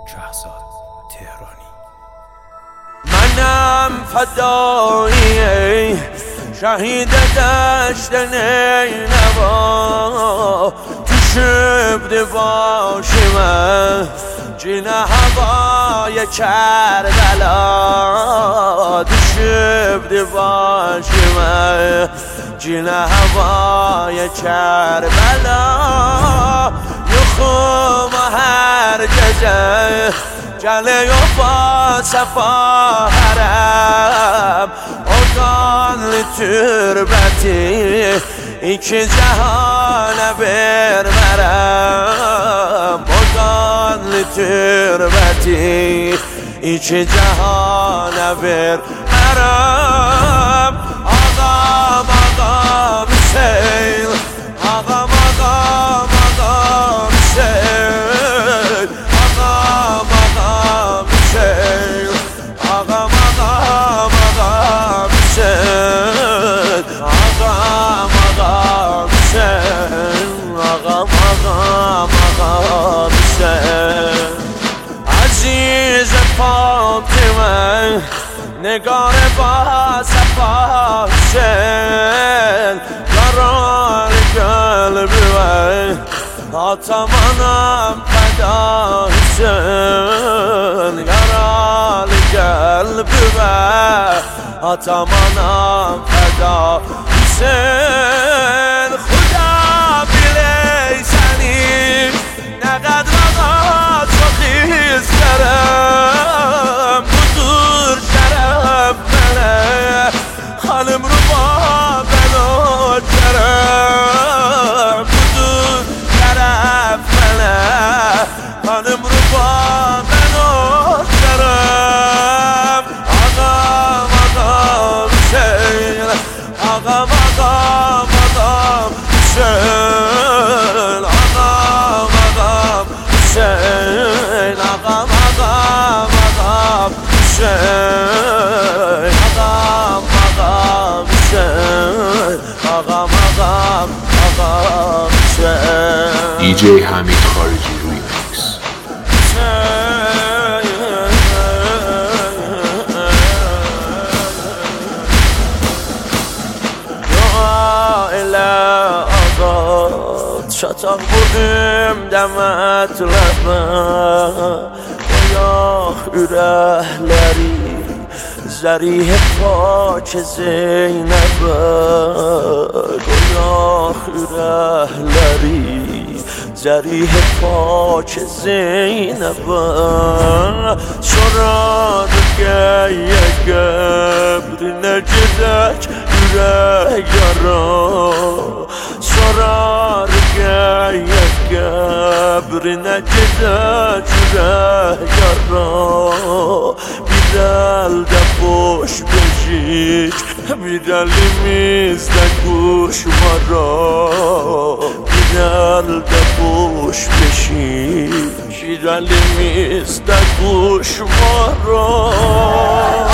شهرزاد تهرانی. منم فدایی شهید دشت نینوا، تو شبد باشم جین هوای کربلا، تو شبد باشم جین هوای کربلا، یخم هر گزه جله و با صفا حرم، اگان تربتی ایک جهان برمرم، اگان تربتی ایک جهان برمرم. آقام آقام سیل، آقام آقام آقام سیل، آقام آقام سیل، آقام آقام آقام سیل، آقام آقام سیل، آقام آقام آقام سیل. عزیز فاطمه نگار با صفا حسین، قرار قلب وی آتمانم فدا حسین، قرار قلب وی آتمانم فدا حسین. خدا بلیسنی نقد وقت و خیز کرم، بزرگ شرف منه خانم رو با بنا کرم، بزرگ شرف منه خانم رو با بنا کرم. آقام آقام سیل، آقام آقام آقام سیل، آقام آقام سیل، آقام آقام آقام سیل، آقام آقام سیل، آقام آقام آقام سیل. دیجی حمید خارجی ریمیکس. شتاق بودیم دمت لبه گیاه ürəkləri زریح پاک زینبه، گیاه ürəkləri زریح پاک زینبه، sorar gəyə qəbrinə gedək ürək yara، sorar gəyə qəbrinə gedək ürək yara. Bir əldə boş beşik, bir əlimizdə quş mara، bir əldə boş beşik, bir əlimizdə quş mara.